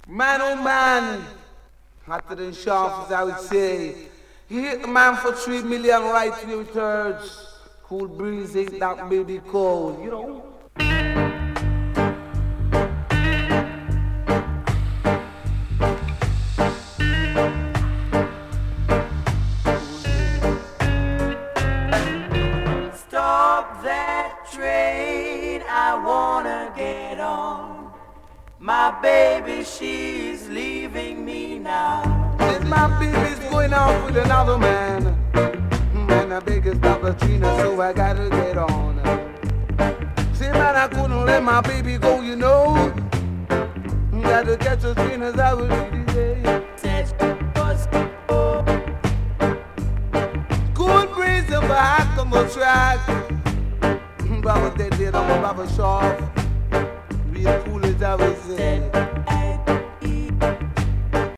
Man, oh man, hotter than sharp, as I would say. He hit the man for 3 million right to the thirds. Cool breeze ain't that baby cold, you know. Stop that train, I wanna get on. My baby, she's leaving me now. Since my baby's going out with another man, and the biggest of the Trina, so I gotta get on. See, man, I couldn't let my baby go, you know. Gotta catch the Trinas, I was really there. Good breeze and back on the track. Baba did it on the Baba shop. Real cool as I was saying.